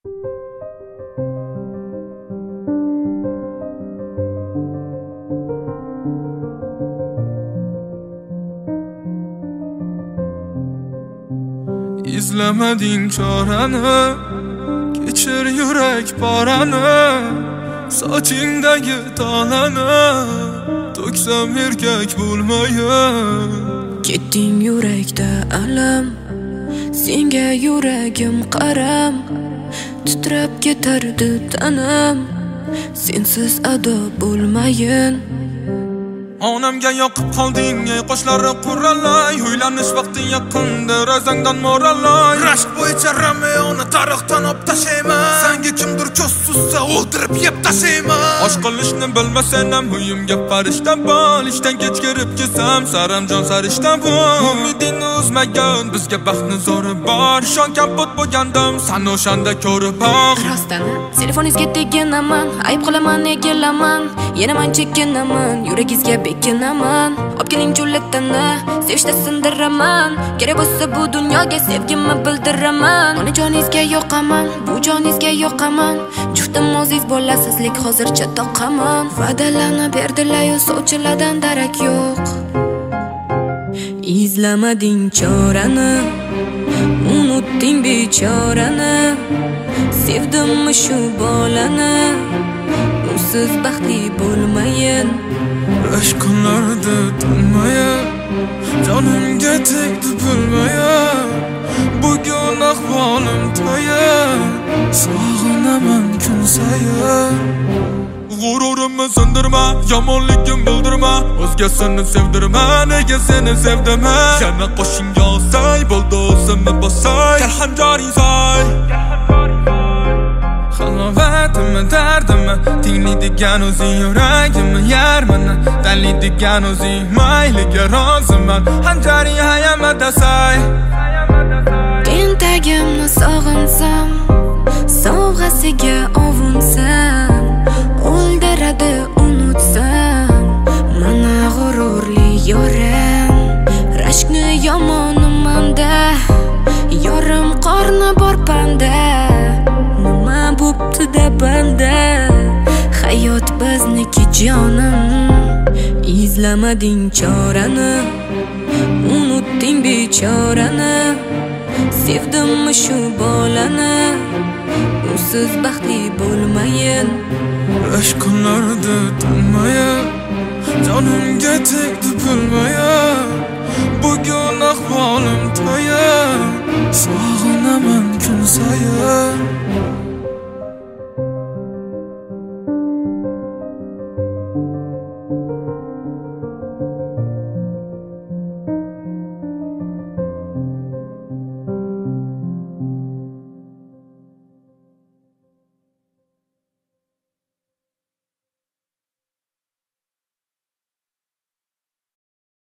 İzlemedin çareni, geçir yürek pareni, saçındaki taleni, to'ksam erkak bo'lmayin. Ketding yurakda alam, senga yuragim qaram, titrab ketardi tanam, sensiz ado bo'lmayin. Onamga yoqib qolding, ey qoshlari quralay, uylanish vaqting yaqindir, o'zingdan moralay. Rashk bo'yicha Romeoni tarixdan olib tashlayman, senga kimdir ko'z suzsa o'ldirib yeb tashlayman. Osh qilishni bilmasam ham uyimga farishta bor, ishdan kech kirib kelsam saramjon sarishta bor. Umidingni uzmagan bizga baxtni zo'ri bor, ishon kamput bo'lgandim san o'shanda ko'rib bor. Rostdan telefoningizga teginaman, ayb qilaman egilaman, yana men chekinaman, yuragingizga bekinaman. Olib keling jo'latani, sevishda sindiraman, kerak bo'lsa bu dunyoga sevgimni bildiraman. Onajoningizga yoqaman, bu joningizga yoqaman, juftim o'zingiz bo'lasizlik hozircha toqaman. Va'dalarni berdilar-yu sovchilardan darak yo'q. İzlemading chorani, unutding bechorani, sevdimmi shu bolani, usiz baxtli bo'lmayin. Aşk kunlarda tinmayin, jonimga tegdi bilmayin. Bugun ahvolim tayin, sog'inaman kun sayin. G'ururimni sindirma, yomonligim bildirma, o'zgasini sevdirma, nega seni sevdima. Yana qo'shingga olsay, bo'ldi o'zimni bosay, kalxanjoring soy. Halovatimmi, dardimmi, tinglaydigan o'zing yuragimni yarmini, tanlaydigan o'zing mayliga roziman, hanjaring hayamada say. Tentagimni sog'insam, sovg'asiga ovunsam, o'ldiradi unutsam, mana g'ururli yorim. Rashkni yomonimanda, yorim qorni bor panda. Nima bo'pti-da banda, hayot bizniki jonim. İzlemading chorani, unutding bechorani, sevdimmi shu bolani, usiz baxtli bo'lmayin. Aşk kunlarda tinmayin, jonimga tegdi bilmayin. Bugun ahvolim tayin, sog'inaman kun sayin.